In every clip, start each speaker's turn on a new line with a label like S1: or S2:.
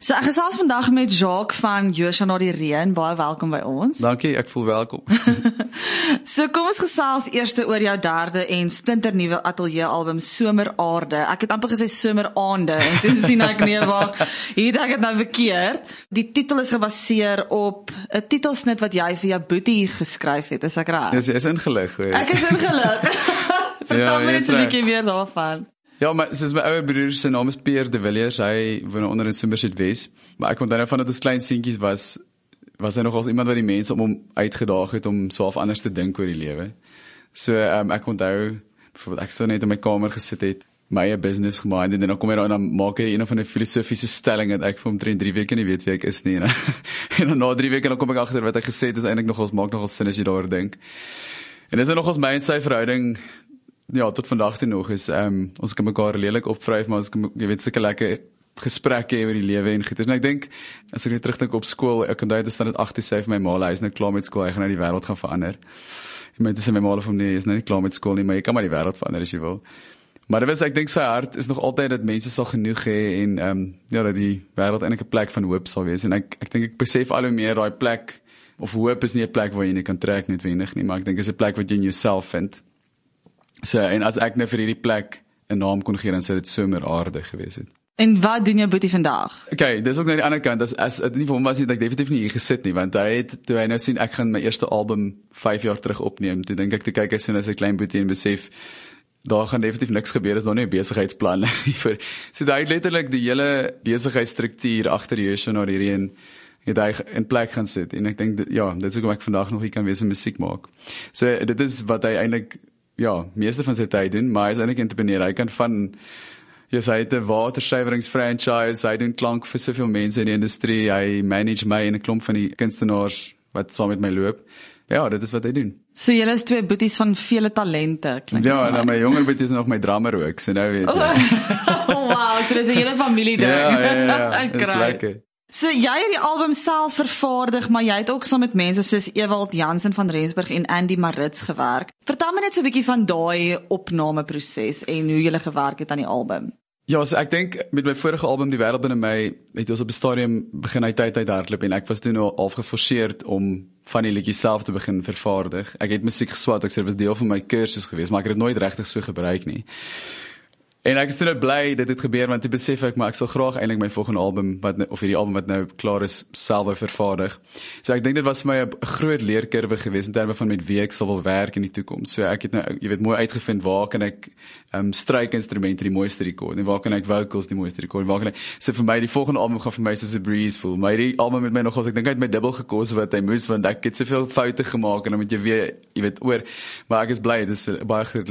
S1: So ek gesels vandag met Jacques van Joosja na die Reën, baie welkom by ons.
S2: Dankie, ek voel welkom.
S1: So kom ons gesels eers oor jou derde en splinternuwe ateljee album Someraarde. Ek het amper gesê Someraande en toe sien ek nee wag, hier het ek dit nou verkeerd. Die titel is gebaseer op 'n titelsnit wat jy vir jou boetie geskryf het, is ek reg?
S2: Dis is ingelig hoor.
S1: Ek is ingelig. Vertel my net 'n bietjie meer daarvan.
S2: Ja, maar soos my ouer broer se naam is Pierre de Villiers, hy woon onder in Somerset West. Maar ek onthou nou van dat ons klein seentjies was hy nog als iemand wat die mense om hom uitgedaag het om so af anders te dink oor die lewe. So ek onthou byvoorbeeld ek so net in my kamer gesit het, my eie business gemaak en dan kom hy daar en dan maak hy een of 'n filosofiese stelling dat ek vir hom 3 weke nie weet wie ek is nie. En dan na 3 weke dan kom ek agter wat hy gesê het is eintlik maak nogal sin as jy daaroor dink. En dis nogals my en sy verhouding. Ja, tot vandag toe nog is, ons kan mekaar redelik opvryf, maar ons kan, jy weet, sulke lekker gesprekke oor die lewe en goeders. En ek dink, as ek net terugdink op skool, ek onthou dit staan dit 8 sê vir my ma, hy is nou klaar met skool, hy gaan nou die wêreld gaan verander. En my sê my ma van nee, jy is nou nie klaar met skool nie, maar jy kan maar die wêreld verander as jy wil. Maar dit was, ek dink sy hart is nog altyd dat mense sal genoeg hê en ja, dat die wêreld eintlik 'n plek van hoop sal wees. En ek dink ek besef al hoe meer daai plek, of hoop is nie 'n plek waar jy nie kan trek noodwendig nie, maar ek dink is 'n plek wat jy in jouself vind. So, en as ek nou vir hierdie plek 'n naam kon gee, dan sou dit Someraarde gewees het.
S1: En wat doen jou boetie vandag?
S2: Okay, dis ook nou die ander kant, as dit nie vir hom was nie, dat ek definitief nie hier gesit nie, want toe hy nou sien, ek gaan my eerste album 5 jaar terug opneem, toe dink ek, toe kyk hy so as 'n klein boetie en besef, daar gaan definitief niks gebeur, is daar nie 'n besigheidsplan vir. So hy het letterlik die hele besigheidsstruktuur agter Joosja na die Reën het hy in plek gaan sit, en ek dink, ja, dit is hoekom ek vandag nog hier kan wees en musiek maak. So dit is wat hy eintlik ja, meeste van sy tyd doen, maar hy is eintlik entrepreneur. Hy kan van, hy het 'n watersuiweringsfranchise, hy doen klank vir soveel mense in die industrie, hy manage my en 'n klomp van die kunstenaars wat saam met my loop. Ja, dit is wat hy doen.
S1: So julle is twee boeties van vele talente, klink dit.
S2: Ja, en dan my jonger boetie is nog my drummer ook, so nou weet jy.
S1: Wow, so dis 'n hele familie ding.
S2: Ja, dit is lekker.
S1: So jy het die album self vervaardig, maar jy het ook saam met mense soos Ewald Jansen van Rensburg en Andy Marits gewerk. Vertel my net so 'n bietjie van daai opnameproses en hoe jy gewerk het aan die album.
S2: Ja, so ek dink met my vorige album Die Wêreld Binne My het ons op 'n stadium begin uit hardloop en ek was toe nou al geforseerd om van die liedjies self te begin vervaardig. Ek het musiek geswat, ek sê dit was deel van my kursus geweest, maar ek het dit nooit regtig so gebruik nie. En ek is toe nou bly dit het gebeur, want toe besef ek, maar ek sal graag eintlik my volgende album, of hierdie album wat nou klaar is, self vervaardig. So ek dink dit was vir my 'n groot leerkurwe geweest in terme van met wie ek sal wil werk in die toekoms. So ek het nou, jy weet, mooi uitgevind waar kan ek strykinstrumente die mooiste rekord, en waar kan ek vocals die mooiste rekord, en waar kan ek, so vir my, die volgende album gaan vir my soos 'n breeze voel. Maar die album met my nogals, ek dink hy het my dubbel gekos wat hy moes, want ek het soveel foute gemaak, en dan moet jy weer, jy weet, maar ek is bly, dit is 'n baie groot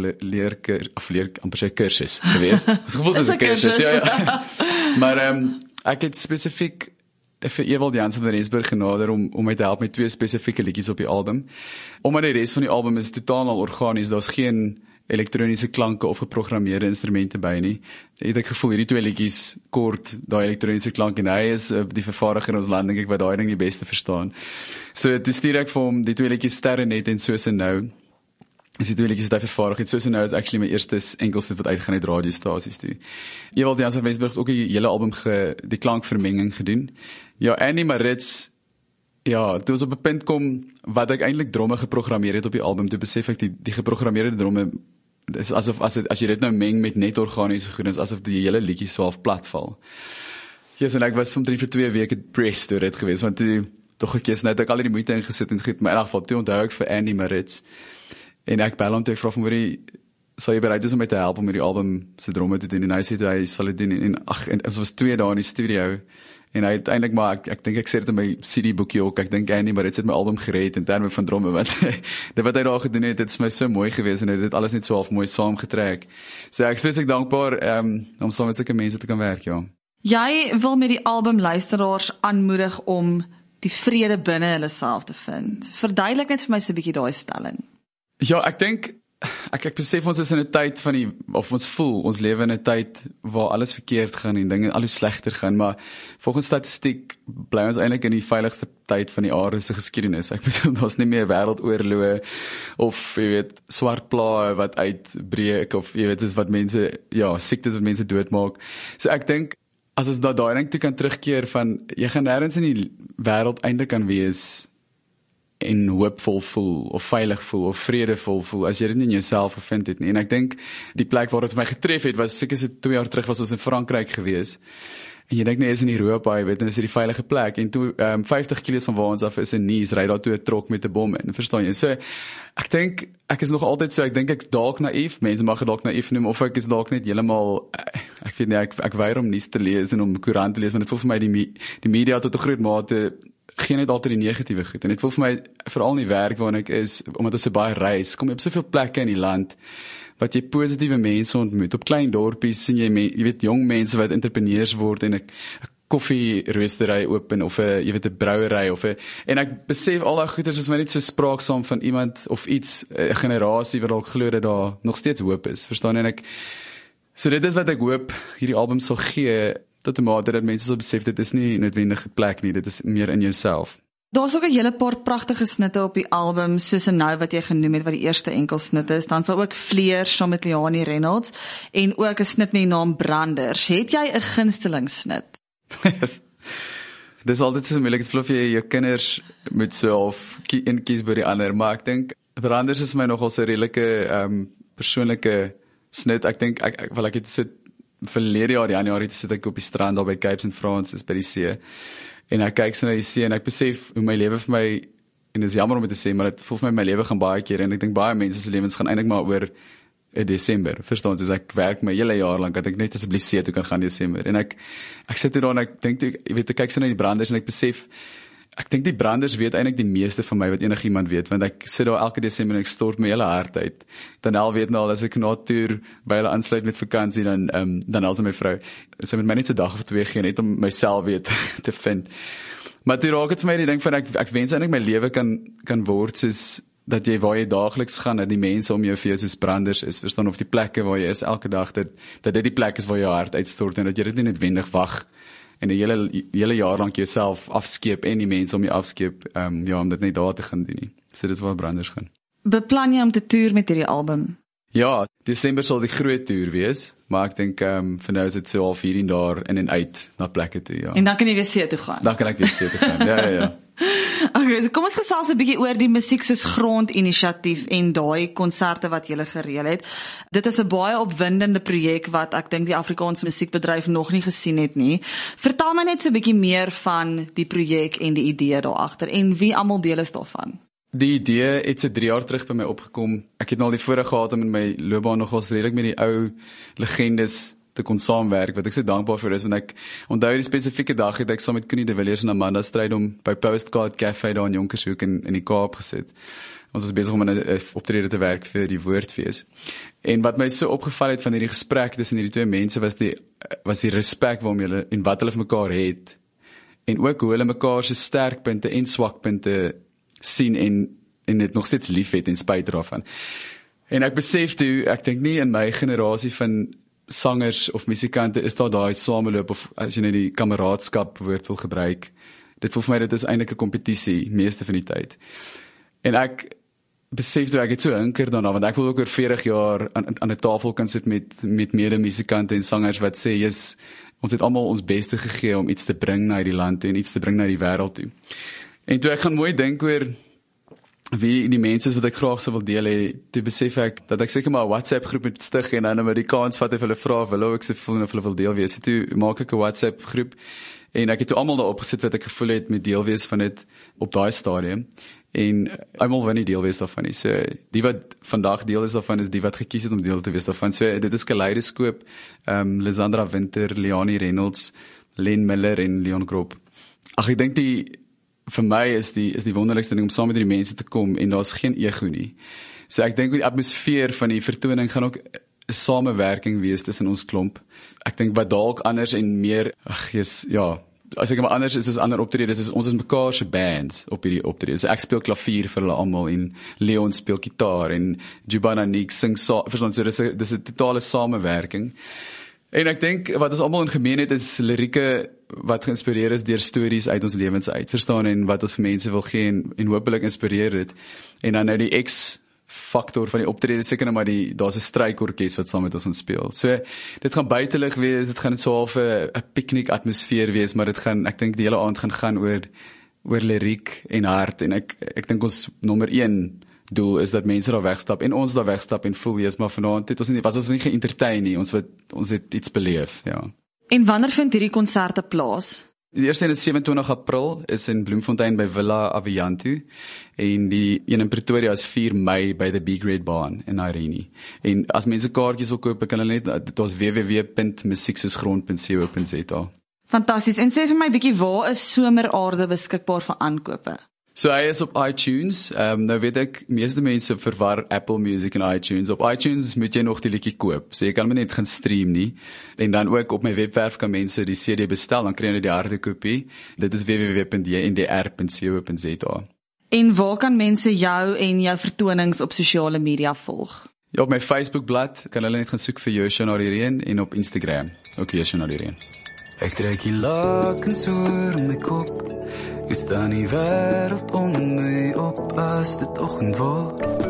S2: amper sê kursus geweest. Het gevoel soos 'n kursus, ja. Maar ek het spesifiek vir Ewald Jansen van Rensburg genader om my te help met 2 spesifieke liedjies op die album. Omdat die res van die album is totaal al organies, daar's geen elektroniese klanke of geprogrammeerde instrumente by nie. Het ek gevoel hierdie 2 liedjies kort daai elektroniese klank, en hy is die vervaardiger in ons land, dink ek, wat daai ding die beste verstaan. So toe stuur ek vir hom die 2 liedjies Sterrenet en Soos en Nou. Is die 2 liedjies wat hy vervaardig het. Soos en Nou is actually my eerste enkelstuk wat uitgegaan het radiostasies toe. Ewald Jansen van Rensburg het ook die hele album die klankvermenging gedoen. Ja, Andy Marits, ja, toe ons op 'n punt kom wat ek eintlik dromme geprogrammeer het op die album, toe besef ek die geprogrammeerde dromme is asof as jy dit nou meng met net organiese goedens, asof die hele liedjie so half plat val. Ja, en ek was omtrent vir 2 weke depressed oor dit geweest, want toe tog ek eens net ek al die moeite ingesit en goed, maar in elk geval toe onthou ek vir Andy Marits. En ek bel hom toe, ek vra van sal jy bereid is om my te help om hierdie album se dromme te doen, en hy sê hy sal dit doen, en ons was 2 dae in die studio, en hy uiteindelik, maar ek dink ek sê dit in my CD-boekie ook, ek dink Andy, maar dit het my album gered in terme van dromme, want dit wat hy daar gedoen het, dit is my so mooi geweest, en dit alles net so half mooi saamgetrek. So ek is dankbaar om saam met sulke mense te kan werk, ja.
S1: Jy wil met die album luisteraars aanmoedig om die vrede binne hulle self te vind. Verduidelik net vir my so 'n bietjie daai stelling.
S2: Ja, ek dink, ek besef ons is in 'n tyd of ons voel, ons lewe in 'n tyd waar alles verkeerd gaan en dinge al hoe slegter gaan, maar volgens statistiek bly ons eintlik in die veiligste tyd van die aarde se geskiedenis. Ek bedoel, daar's nie meer wêreldoorloë of jy weet, swart plaae wat uitbreek of jy weet, soos wat mense, ja, siektes wat mense doodmaak. So ek dink as ons daai ding toe kan terugkeer van, jy gaan nêrens in die wêreld eintlik kan wees en hoopvol voel, of veilig voel, of vredevol voel, as jy dit nie in jouself gevind het nie. En ek dink, die plek waar dit vir my getref het, was seker so 2 jaar terug, was ons in Frankryk gewees. En jy dink nie, is in Europa, jy weet, en is die veilige plek. En toe, 50 kilo's van waar ons af is in Nice, ry daar toe 'n trok met 'n bom in, verstaan jy? So, ek dink, ek is nog altyd so, ek dink ek's dalk naïef, mense mag dit dalk naïef noem, of ek is dalk net heeltemal, ek weet nie, ek weier om nuus te lees en om koerant te lees, want dit voel vir my die media tot 'n groot mate geen net altyd die negatiewe goed. En dit voel vir my, veral in die werk waarin ek is, omdat ons so baie reis, kom jy op soveel plekke in die land, wat jy positiewe mense ontmoet, op klein dorpies, sien jy weet, jong mense wat entrepreneurs word, en 'n koffieroostery open, of 'n brouery, en ek besef al daai goeders is my net so spraaksaam van iemand, of iets, 'n generasie wat dalk glo dat daar nog steeds hoop is, verstaan, en so dit is wat ek hoop, hierdie album sal gee, tot 'n mate dat mense sal besef, dit is nie noodwendig 'n plek nie, dit is meer in jouself.
S1: Daar's ook 'n hele paar pragtige snitte op die album, soos 'n nou wat jy genoem het, wat die eerste enkel snit is. Dan sal ook Vleer saam met Leonie Reynolds, en ook 'n snit met die naam Branders. Het jy 'n gunsteling snit?
S2: Yes. Dis altyd so moeilik, as jy jou kinders moet so of kies by die ander, maar ek dink, Branders is my nogal so 'n redelike persoonlike snit. Ek dink, ek het so verlede jaar, Januarie, sit ek op die strand daar by Capes en Francis by die see, en ek kyk so na die see, en ek besef hoe my lewe vir my, en dit is jammer om dit te sê, maar dit voel vir my lewe gaan baie keer, en ek dink baie mense se lewens gaan eintlik maar oor Desember, verstaan, soos ek werk my hele jaar lang, dat ek net asseblief see toe kan gaan Desember, en ek sit hier daar, en ek dink, jy weet, ek kyk so na die Branders, en ek besef, ek dink die Branders weet eintlik die meeste van my wat enigiemand weet, want ek sit daar elke Desember en ek stort my hele hart uit. Danel weet nou al, as ek na toer by hulle aansluit met vakansie, dan als my vrou, sy met my net so dag of 2 gee, net om myself weet te vind. Maar toe raak het vir my die ding van, ek wens eintlik my lewe kan word, soos dat jy waar jy daagliks gaan, dat die mense om jou vir jou soos Branders is, verstaan, of die plekke waar jy is elke dag, dat dit die plek is waar jou hart uitstort, en dat jy dit nie noodwendig wag, en die hele jaar lang jouself afskeep, en die mense om jou afskeep, om dit net daar te gaan doen nie. So dit is waar Branders gaan.
S1: Beplan jy om te toer met hierdie album?
S2: Ja, Desember sal die groot toer wees, maar ek dink, vir nou is dit so half hier en daar, in en uit, na plekke toe, ja.
S1: En dan kan jy weer see toe gaan?
S2: Dan kan ek weer see toe gaan, ja.
S1: Okay, so kom ons gesels 'n bietjie oor die Musiek soos Grond inisiatief en daai konserte wat jy gereël het. Dit is 'n baie opwindende projek wat ek dink die Afrikaanse musiekbedryf nog nie gesien het nie. Vertel my net so 'n bietjie meer van die projek en die idee daar agter, en wie almal deel is daarvan.
S2: Die idee het so 3 jaar terug by my opgekom. Ek het nou al die voorreg gehad om in my loopbaan nogals redelik met die ou legendes te kon saamwerk, wat ek so dankbaar vir is, want ek onthou die spesifieke dag het ek saam met Connie de Villiers en Amanda Strydom by Postcard Cafe daar in Jonkershoek in die Kaap gesit. Ons was besig om 'n optrede te werk vir die Woordfees. En wat my so opgeval het van hierdie gesprek tussen hierdie 2 mense was die respek waarmee hulle en wat hulle vir mekaar het, en ook hoe hulle mekaar se sterkpunte en swakpunte sien en dit nog steeds lief het en spyt daarvan. En ek besef toe, ek dink nie in my generasie van sangers of musikante is daar daai sameloop, of as jy net die kameraadskap woord wil gebruik, dit voel vir my dit is eintlik 'n kompetisie meeste van die tyd. En ek besef toe ek het so hinker daarna, want ek wil ook oor 40 jaar aan 'n tafel kan sit met mede-musikante en sangers wat sê, ons het almal ons beste gegee om iets te bring na die land toe en iets te bring na die wêreld toe. En toe ek gaan mooi dink oor wie die mense is wat ek graag sou wil deel hê, toe besef ek dat ek seker maar 'n WhatsApp groep moet stig en dan met die kans vat of hulle vra of hulle ook se voel of hulle wil deel wees. Toe maak ek 'n WhatsApp groep en ek het toe almal daarop gesit wat ek gevoel het met deel wees van dit op daai stadium. En almal wil nie deel wees daarvan nie. So die wat vandag deel is daarvan is die wat gekies het om deel te wees daarvan. So dit is Kaleidoskoop, Lisandra Winter, Leonie Reynolds, Len Miller en Leon Krop. Ag, ek dink vir my is die wonderlikste ding om saam met die mense te kom en daar's geen ego nie. So ek dink die atmosfeer van die vertoning gaan ook 'n samewerking wees tussen ons klomp. Ek dink wat dalk anders en meer, as ek maar anders is as ander optredes, ons is mekaar se bands op hierdie optredes. So ek speel klavier vir hulle almal en Leon speel gitaar en Jubana Nick sing verstaan, so dis 'n totale samewerking. En ek dink wat ons almal in gemeen het is lirieke wat geïnspireer is deur stories uit ons lewens uit, verstaan, en wat ons vir mense wil gee en hopelik inspireer dit. En dan nou die faktor van die optrede, seker nou maar daar's 'n strykorkes wat saam met ons gaan speel. So dit gaan buitelig wees, dit gaan so half 'n piknik atmosfeer wees, maar ek dink die hele aand gaan oor liriek en hart, en ek dink ons nommer 1 doel is dat mense daar wegstap en ons daar wegstap en voel jy's maar vanaand het ons nie ge-entertain nie, ons het iets beleef, ja.
S1: En wanneer vind hierdie konserte plaas?
S2: Die eerste een is 27 April, is in Bloemfontein by Villa Avianto, en die een in Pretoria is 4 Mei by the Big Red Barn in Irene. En as mense kaartjies wil koop, kan hulle net, dit was www.musieksoosgrond.co.za.
S1: Fantasties, en sê vir my bietjie, waar is Someraarde beskikbaar vir aankope?
S2: So hy is op iTunes, nou weet ek, meeste mense verwar Apple Music en iTunes. Op iTunes moet jy nog die liedjie koop, so jy kan maar net gaan stream nie. En dan ook op my webwerf kan mense die CD bestel, dan kry jy die harde kopie. Dit is www.ndr.co.za.
S1: En waar kan mense jou en jou vertonings op sosiale media volg?
S2: Ja, op my Facebookblad kan hulle net gaan soek vir Joshua Nadireen, en op Instagram, ook Joshua Nadireen. Ek trek die lakens oor my kop, hoe staan die wêreld om my op as dit oggend word?